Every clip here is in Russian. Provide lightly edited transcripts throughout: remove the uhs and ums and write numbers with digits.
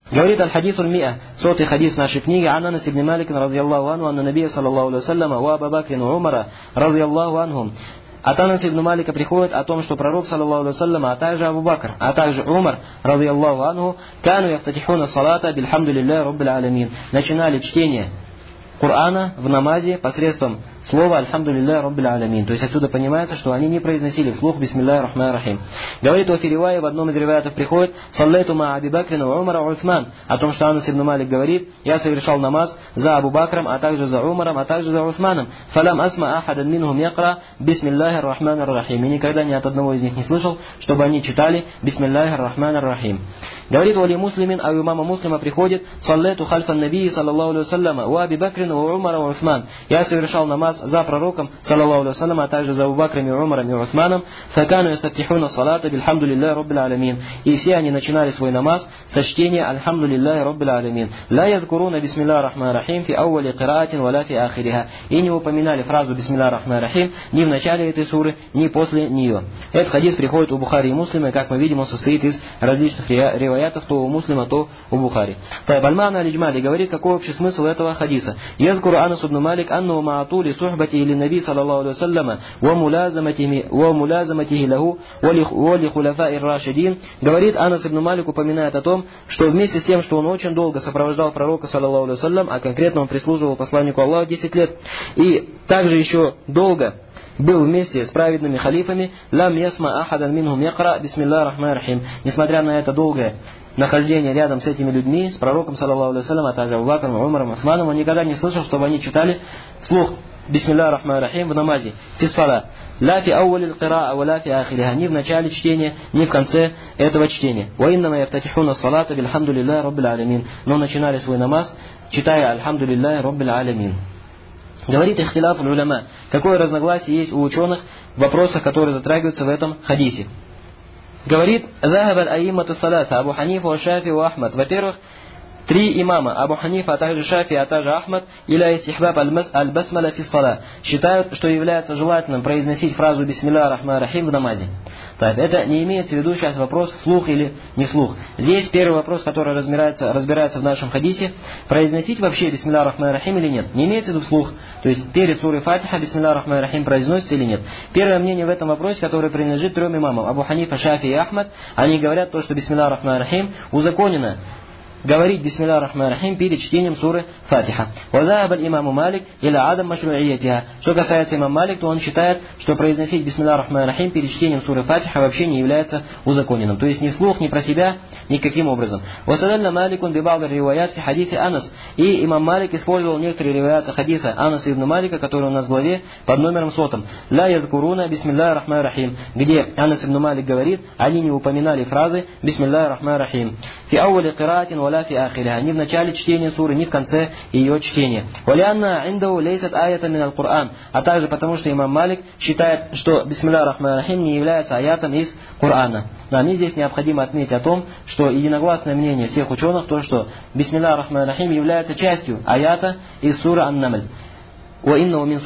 Говорит аль-хадису аль-миа, 100-й хадис нашей книги, ан Анас ибн Малик, разъяллаху анху, анна набия, саллаллаху алейхи вассаляма, ва Абу Бакрин ва Умара, разъяллаху анхум. От Анаса ибн Малика приходит о том, что пророк, саллаллаху алейхи вассаляма, а также Абу Бакр, а также Умар, разъяллаху анху, кану яфтатихуна салата бильхамдулиллахи раббил аламин. Начинали чтение Корана в намазе посредством слова «Альхамдулиллахи Раббил Аламин». То есть отсюда понимается, что они не произносили вслух «Бисмиллахи рахмани рахим». Говорит о Фиривае, в одном из риваятов приходит «Саллайту ма Аби Бакрин ва Умара ва Усман». О том, что Анас ибн Малик говорит: «Я совершал намаз за Абу Бакром, а также за Умаром, а также за Усманом. Фалам асма ахадан минхум якра Бисмиллахи рахмани рахим». И никогда ни от одного из них не слышал, чтобы они читали «Бисмиллахи рахмани рахим». Говорит Вали Муслимин, а у имама Муслима приходит: «Саллайту хальфан набии, саллаллаху алейхи вассаляма, ва Аби Бакрин ва Умара ва Усман». Я совершал намаз за пророком, саллаллаху алейхи вассаляма, а также за Абу Бакром и Умаром и Усманом. Факану ястафтихуна салата бильхамдулиллахи раббил аламин. И все они начинали свой намаз со чтения «Альхамдулиллахи раббил аламин». Ла язкуруна бисмиллахи рахмани рахим фи аували кираатин ва ла фи ахириха. И не упоминали фразу «Бисмиллахи рахмани рахим» ни в начале этой суры, ни после нее. Этот хадис приходит у Бухари и Муслима, и, как мы видим, он состоит из различных риваятов, то у Муслима, то у Бухари. Тайбальман аль-Иджмали говорит, какой общий смысл этого хадиса. Язкуру Анас ибн Малик анну маатули сухбати или наби саллаллаху алейхи вассаляма ва мулазаматихи лаху ва ли хуляфа ир-рашидин. Говорит, Анас ибн Малик упоминает о том, что вместе с тем, что он очень долго сопровождал пророка саллаллаху алейхи вассалям, а конкретно он прислуживал посланнику Аллаха 10 лет, и также еще долго был вместе с праведными халифами, лам ясма ахадан минхум якра бисмиллахи рахмани рахим. Несмотря на это долгое нахождение рядом с этими людьми, с пророком, саллаллаху алейхи вассалям, а также Абу Бакром, Умаром, Усманом, он никогда не слышал, чтобы они читали вслух «Бисмиллахи рахмани рахим» в намазе, фиссала. Ла фи аувалил кираа ва ла фи ахириха. Ни в начале чтения, ни в конце этого чтения. Ва иннама яфтатихуна салата бильхамдулиллахи раббил аламин. Но начинали свой намаз, читая «Альхамдулиллахи раббил аламин». Говорит ихтиляф уляма, какое разногласие есть у ученых в вопросах, которые затрагиваются в этом хадисе. Говорит: «Захаб аль-аиммату саласа, Абу Ханифа, ва Шафи, ва Ахмад». Во-первых, три имама, Абу Ханифа, а также Шафи, а также Ахмад, иля истихбаб аль-басмаля фи ссала, считают, что является желательным произносить фразу «Бисмиллахи рахмани рахим» в намазе. Так, это не имеется в виду сейчас вопрос вслух или не вслух. Здесь первый вопрос, который разбирается в нашем хадисе: произносить вообще «Бисмиллахи рахмани рахим» или нет. Не имеется в виду вслух. То есть перед сурой Фатиха «Бисмиллахи рахмани рахим» произносится или нет. Первое мнение в этом вопросе, которое принадлежит трем имамам: Абу Ханифа, Шафи и Ахмад, они говорят то, что «Бисмиллахи рахмани рахим» узаконено говорить «Бисмиллахи рахмани рахим» перед чтением суры Фатиха. «Вазахаб аль-имаму Малик иля адам машру'iятиха». Что касается имам Малик, то он считает, что произносить «Бисмиллахи рахмани рахим» перед чтением суры Фатиха вообще не является узаконенным. То есть ни вслух, ни про себя, никаким образом. «Васадалля Маликун бибалд риваят фи хадисе Анас». И имам Малик использовал некоторые риваяты хадиса Анаса ибн Малика, который у нас в главе под номером 100. «Ла язкуруна бисмиллахи рахмани рахим», где Анас ибн Малик говорит, они не упоминали фразы «Бисмиллахи рахмани рахим». «Фи ауали кираатин ва фи ахириха», ни в начале чтения суры, ни в конце ее чтения. «Валианна индау лейсат аята мин аль-Кур'ан», а также потому, что имам Малик считает, что «Бисмиллахи рахмани рахим» не является аятом из Корана. Но мне здесь необходимо отметить о том, что единогласное мнение всех ученых, то, что «Бисмиллахи рахмани рахим» является частью аята из суры Ан-Намль. «Ва-иннау мин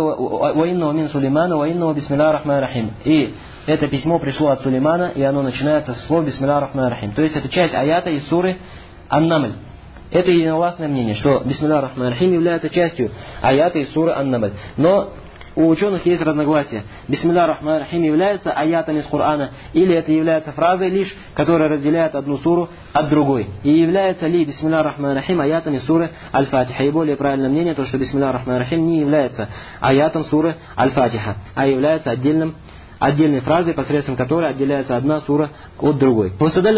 Сулеймана, ва-иннау бисмиллахи рахмани рахим». И это письмо пришло от Сулеймана, и оно начинается со слов «Бисмиллахи рахмани рахим». То есть это часть аята из суры Ан-Намль. Это единогласное мнение, что «Бисмиллахи рахмани рахим» является частью аята из суры Ан-Намль. Но у ученых есть разногласия. «Бисмиллахи рахмани рахим» является аятом из Корана, или это является фразой лишь, которая разделяет одну суру от другой. И является ли «Бисмиллахи рахмани рахим» аятом из суры Аль-Фатиха. И более правильное мнение, то, что «Бисмиллахи рахмани рахим» не является аятом суры Аль-Фатиха, а является отдельной фразой, посредством которой отделяется одна сура от другой.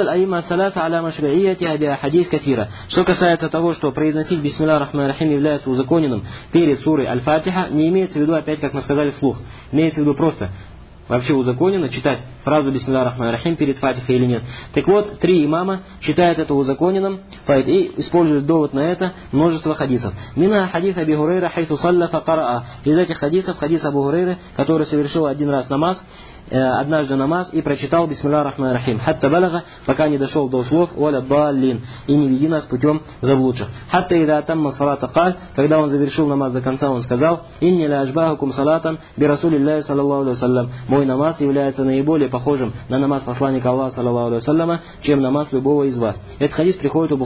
Что касается того, что произносить «Бисмиллахи рахмани рахим» является узаконенным перед сурой Аль-Фатиха, не имеется в виду, опять, как мы сказали, вслух. Имеется в виду просто вообще узаконено читать фразу «Бисмиллахи рахмани рахим» перед Фатихой или нет. Так вот, три имама считают это узаконенным и используют довод на это множество хадисов. Мина хадис Аби Хурейра хайсу салля факараа. Из этих хадисов хадис Абу Хурейры, который совершил однажды намаз и прочитал «Бисмиллахи рахмани рахим». Хатта балага, пока не дошел до слов «Валя даллин», и не веди нас путем заблудших. Хатта ида тамма салата каль, когда он завершил намаз до конца, он сказал: «Инни ля ажбахукум салатан би расулиллахи саллаллаху алейхи вассалям». Мой намаз является наиболее похожим на намаз посланника Аллаха саллаллаху алейхи вассаляма, чем намаз любого из вас. Этот хадис приходит у Бухари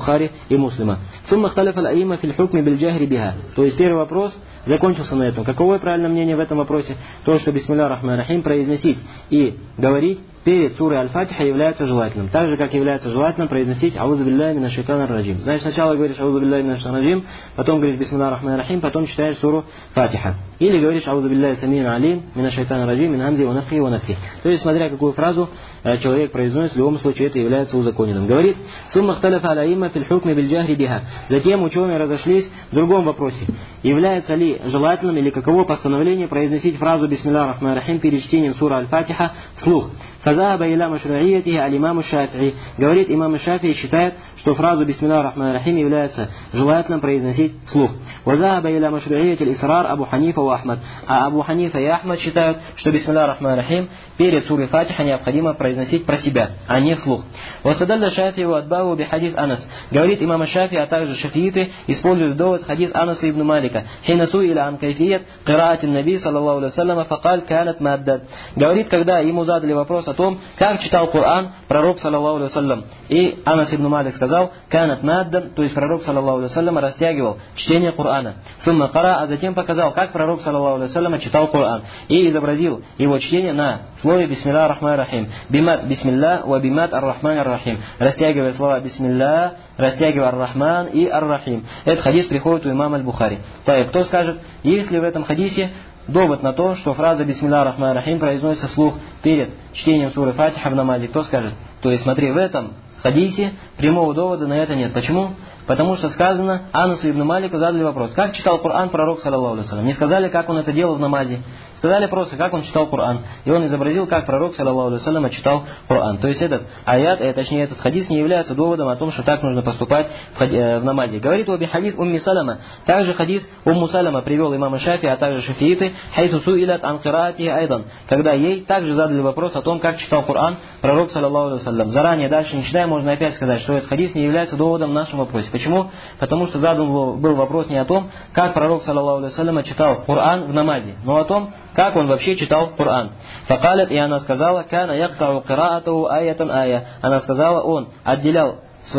Бухари и Муслима. ثم اختلف الأئمة في الحكم بالجهر بها. То есть первый вопрос закончился на этом. Каково правильное мнение в этом вопросе? То, что бисмилля рахман рахим произносить и говорить перед сурой Аль-Фатиха является желательным. Так же, как является желательным произносить аузу билляхи минаш шайтанир раджим. Значит, сначала говоришь аузу билляхи минаш шайтанир раджим, потом говоришь бисмилля рахман рахим, потом читаешь суру Фатиха. Или говоришь аузу билляхи самиин алим минаш шайтанир раджим мин хамзи ва нафхи ва нафхи. То есть, смотря какую фразу человек произносит, в любом случае это является узаконенным. Говорит: «Сумма хталафа алаимма фил хукми биль джахри биха». Затем ученые разошлись в другом вопросе. Является ли желательным или каково постановление произносить фразу бисмилля рахман рахим перед чтением сура Аль-Фатиха вслух? «Фазаба иля машруиятихи аль-имаму Шафии». Говорит, имам Шафии считает, что фразу бисмилля рахман рахим является желательным произносить вслух. «Вазаба иля машруияти аль-исрар Абу Ханифа ва Ахмад». А Абу Ханифа и Ахмад считают, что бисмилля рахман рахим перед сурой Фатиха необходимо произносить про себя, а не вслух. «Васадалля Шафии ва адбаву би хадис Анас». Говорит имам Шафии, а также шафииты используют довод хадис Анаса ибн Малика. «Хинасу иля ан кайфият кираатин наби саллаллаху алейхи вассаляма факаль канат маддад». Говорит, когда ему задали вопрос о том, как читал Коран пророк саллаллаху алейхи вассалям. И Анас ибн Малик сказал: «Канат маддан», то есть пророк саллаллаху алейхи вассалям растягивал чтение Корана. «Сумма кара», а затем показал, как пророк саллаллаху алейхи вассалям читал Коран. И изобразил его чтение на слове бисмилля рахман рахим. Бимат бисмилля ва бимат ар-рахман ар-рахим. Растягивая слова бисмилля, растягивая ар-рахман и ар-рахим. Этот хадис приходит у имама Аль-Бухари. Так, кто скажет, есть ли в этом хадисе довод на то, что фраза бисмилля рахман рахим произносится вслух перед чтением суры Фатиха в намазе? Кто скажет? То есть, смотри, в этом хадисе прямого довода на это нет. Почему? Потому что сказано, Анасу ибн Малику задали вопрос: как читал Коран пророк саллаллаху алейхи вассалям? Не сказали, как он это делал в намазе. Сказали просто, как он читал Коран. И он изобразил, как пророк саллаллаху алейхи вассалям читал Коран. То есть этот аят, точнее этот хадис не является доводом о том, что так нужно поступать в намазе. Говорит оби хадис Умми Салама. Также хадис Умму Салама привел имам Шафи, а также шафииты, хайсу суилят ан кираатихи айдан. Когда ей также задали вопрос о том, как читал Коран пророк саллаллаху алейхи вассалям. Заранее, дальше не читая, можно опять сказать, что этот хадис не является доводом в нашем вопросе. Почему? Потому что задан был вопрос не о том, как пророк саллаллаху алейхи вассалям читал Коран в намазе, но о том, как он вообще читал Коран. Факалят, и она сказала: «Кана яктау кираату аятан ая». Она сказала, он отделял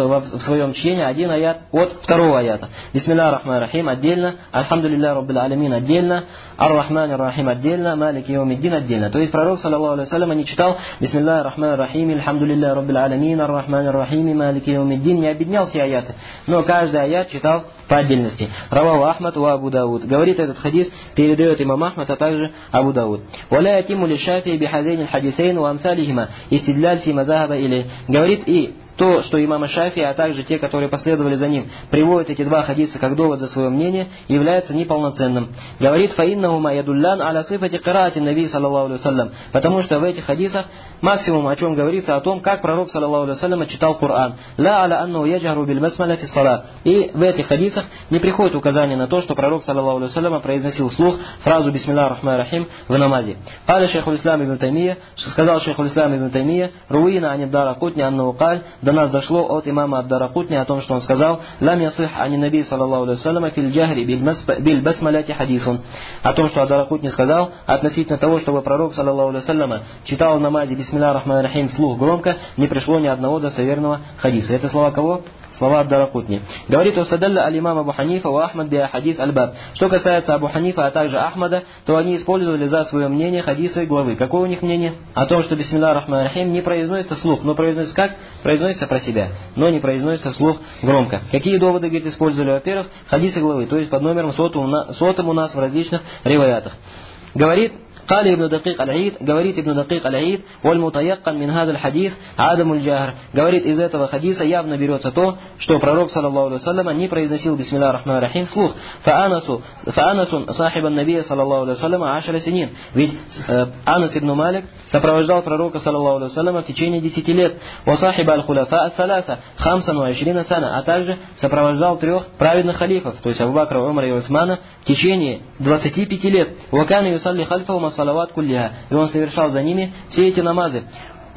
в своем чтении один аят от второго аята. Бисмилля рахман рахим отдельно, альхамдулилля раббил аламин отдельно, ар-рахман рахим отдельно, малики йаумиддин отдельно. То есть пророк саллаллаху алейхи вассалям не читал бисмилля рахман рахим, альхамдулилля раббил аламин, ар-рахман рахим, малики йаумиддин, не объединял все аяты, но каждый аят читал по отдельности. Раваху Ахмад ва Абу Дауд. Говорит этот хадис, передает имам Ахмад, а также Абу Дауд. «Валя ятиму ли Шафии бихазейн аль-хадисейн ва амсалихима истидляль фи мазахаба или». Говорит, и то, что имам Шафии, а также те, которые последовали за ним, приводят эти два хадиса как довод за свое мнение, является неполноценным. Говорит: «Фаиннахума ядуллян аля сифати кираати наби саллаллаху алейхи вассалям». Потому что в этих хадисах максимум о чем говорится, о том, как пророк саллаллаху алейхи вассалям читал Коран. «Ла аля анну яджару биль басмаля фи ссала». И в этих хадисах не приходит указание на то, что пророк саллаллаху алейхи вассалям произносил вслух фразу бисмилля рахман рахим в намазе. Каля шейхул ислам ибн Таймия, сказал шейхул ислам ибн Таймия: «Руина ани ад-Даракутни аннаху каль». До нас дошло от имама ад-Даракутни о том, что он сказал: «Лам ясих ани наби саллаллаху алейхи вассалям фил джахри биль басмаляти хадисун». О том, что ад-Даракутни сказал относительно того, чтобы пророк саллаллаху алейхи вассалям читал в намазе бисмилля рахман рахим вслух громко, не пришло ни одного достоверного хадиса. Это слова кого? Слова ад-Даракутни. Говорит: «Устадалля аль-имам Абу Ханифа ва Ахмад биа хадис аль-баб». Что касается Абу Ханифа, а также Ахмада, то они использовали за свое мнение хадисы главы. Какое у них мнение? О том, что бисмилля рахман рахим не произносится вслух, но произносится как? Произносится про себя, но не произносится вслух громко. Какие доводы, говорит, использовали? Во-первых, хадисы главы, то есть под номером 100 у нас в различных риваятах. Говорит قال ابن دقيق العيد, говорит Ибн Дакик аль-Аид, والمتيقن من هذا الحديث عدم الجهر. Говорит, из этого хадиса явно берется то, что пророк саллаллаху алейхи вассалям не произносил бисмилля рахман рахим вслух. فأنس صاحب النبي саллаллаху алейхи вассалям 10 синин. Ведь Анас ибн Малик сопровождал пророка саллаллаху алейхи вассалям в течение 10 лет. وصاحب الخلفاء الثلاثة 25 سنة, а также сопровождал 3 праведных халифов, то есть Абу Бакра, Умара и Усмана, в течение 25 лет. وكان يصلي خلفهم салават куллиха, и он совершал за ними все эти намазы.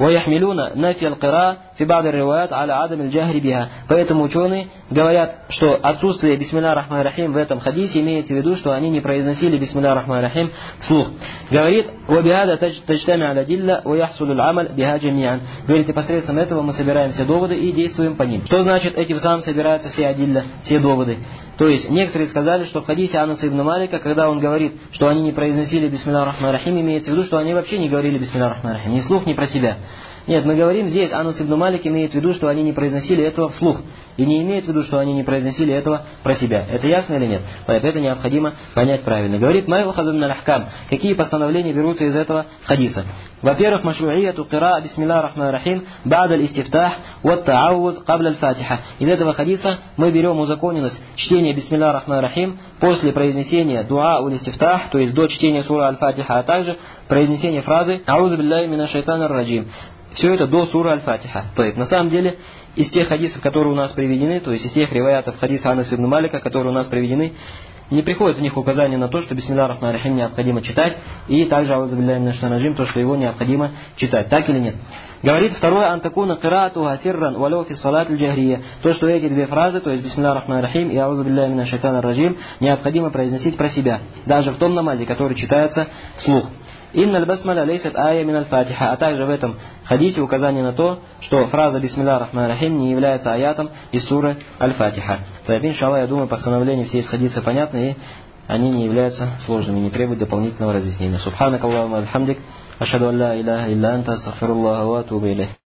ويحملون نفي القراءة في بعض الروايات على عدم الجهر بها. Поэтому ученые говорят, что отсутствие бисмилля рахман рахим в этом хадисе имеется в виду, что они не произносили бисмилля рахман рахим вслух. Говорит: وبهذا تجتمع الأدلة ويحصل العمل بها جميعا. Говорит, и посредством этого мы собираем все доводы и действуем по ним. Что значит этим самым собираются все адилля, все доводы? То есть некоторые сказали, что в хадисе Анаса ибн Малика, когда он говорит, что они не произносили бисмилля рахман рахим, имеется в виду, что они вообще не говорили бисмилля рахман рахим, ни вслух, ни про себя. Нет, мы говорим здесь, Анас ибн Малик имеет в виду, что они не произносили этого вслух. И не имеет в виду, что они не произносили этого про себя. Это ясно или нет? Это необходимо понять правильно. Говорит: «Майвахаду мин аль-ахкам». Какие постановления берутся из этого хадиса? Во-первых, машру'ияту кира бисмилля рахман рахим ба'да аль-истифтах ва та'ауд кабля аль-фатиха. Из этого хадиса мы берем узаконенность чтения бисмилля рахман рахим после произнесения дуа уль-истифтах, то есть до чтения сура аль-фатиха, а также произнесения фразы «Аузу билляхи минаш шайтанир раджим». Все это до суры аль-фатиха. То есть, на самом деле, из тех хадисов, которые у нас приведены, то есть из тех риваятов хадиса Анаса ибн Малика, которые у нас приведены, не приходит в них указание на то, что бисмилля рахман рахим необходимо читать, и также аузу билляхи минаш шайтанир раджим, то, что его необходимо читать. Так или нет? Говорит второе: антакуна кираатуха сирран валау фи салат аль-джахрия. То, что эти две фразы, то есть бисмилля рахман рахим и аузу билляхи минаш шайтанир раджим, необходимо произносить про себя, даже в том намазе, который читается вслух. Инна аль-басмаля лейсат ая мин аль-фатиха. А также в этом хадисе указание на то, что фраза бисмилля рахман рахим не является аятом из суры аль-фатиха. Поэтому, иншаллах, я думаю, постановления все из хадиса понятны, и они не являются сложными, не требуют дополнительного разъяснения. Субханак Аллахумма бихамдик, ашхаду ан ла иляха илля анта, астагфируллаха ва атубу илейх.